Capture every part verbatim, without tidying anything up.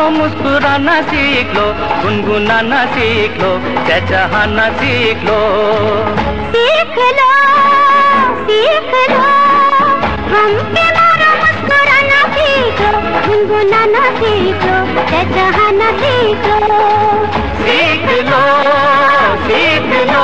मुस्कुराना सीख लो, गुनगुनाना सीख लो, चहचहाना सीख लो। सीख लो, सीख लो, हम पे मारो मुस्कुराना सीख लो, गुनगुनाना सीख लो, चहचहाना सीख लो। सीख लो, सीख लो।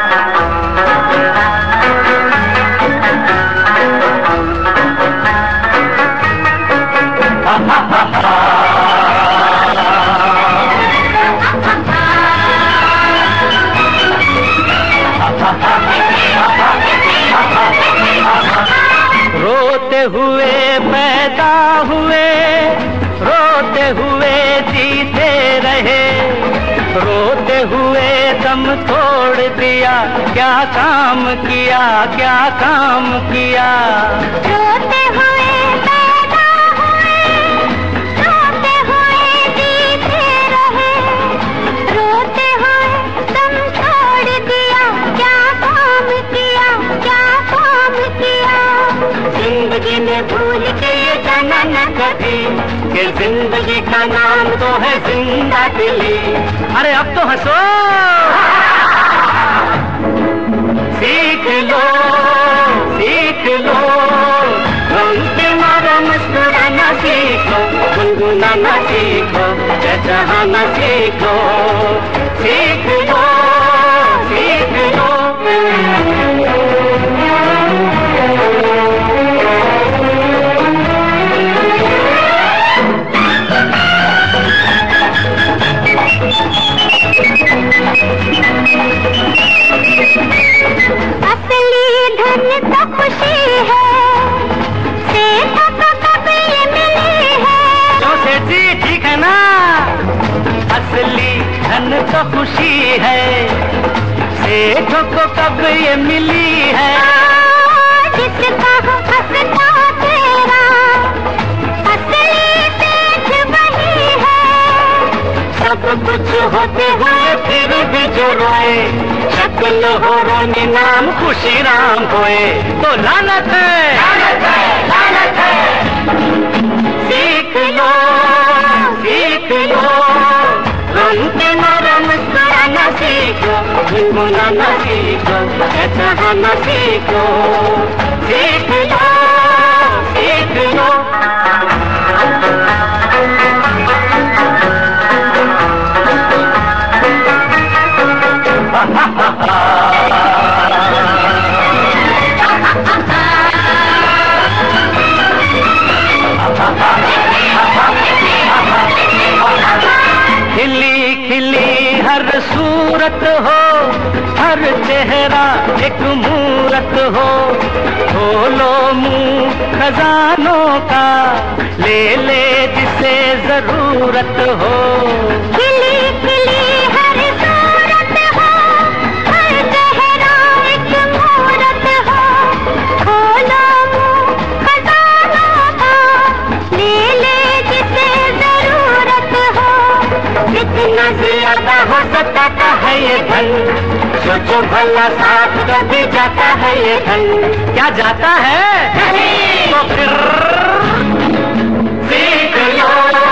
रोते हुए पैदा हुए, रोते हुए जीते रहे, रोते हुए दम तोड़ दिया, क्या काम किया, क्या काम किया। रोते हुए पैदा हुए, रोते हुए जीते रहे, रोते हुए दम तोड़ दिया, क्या काम किया, क्या काम किया। जिंदगी में भूल के ये जाना न कभी कि जिंदगी का नाम तो है जिंदा दिली। अरे अब तो हंसो। सीख लो, सीख लो, गम पे मारो मुस्कुराना सीख लो, गुनगुनाना सीख लो, चहचहाना सीख लो। सीख लो, सीख लो। असली धन तो खुशी है, सेठों को कब ये मिली है। क्यों सेठ जी, ठीक है ना। असली धन तो खुशी है, सेठों को कब ये मिली है। जिसका हो हंसता तेरा, असली सेठ वही है। सब कुछ होते हुए फिर भी जो रोए, शक्ल हो रोने नाम खुशी राम होए, तो लानत है, लानत है, लानत है। सीख लो, सीख लो, गम के मारो मुस्कुराना सीखो, गुनगुनाना सीखो, चहचहाना सीखो। सीख लो, सीख लो। खिली खिली हर सूरत हो, हर चेहरा एक मूरत हो, खोलो मुंह खजानों का, ले ले जिसे जरूरत हो। खिली खिली हर सूरत हो, हर चेहरा एक मूरत हो, खोलो मुंह खजानों का, ले ले जिसे जरूरत हो। जितना ज्यादा हो सकता है ये धन, सोचो भला साथ कभी जाता है ये धन। क्या जाता है? तो फिर सीख लो।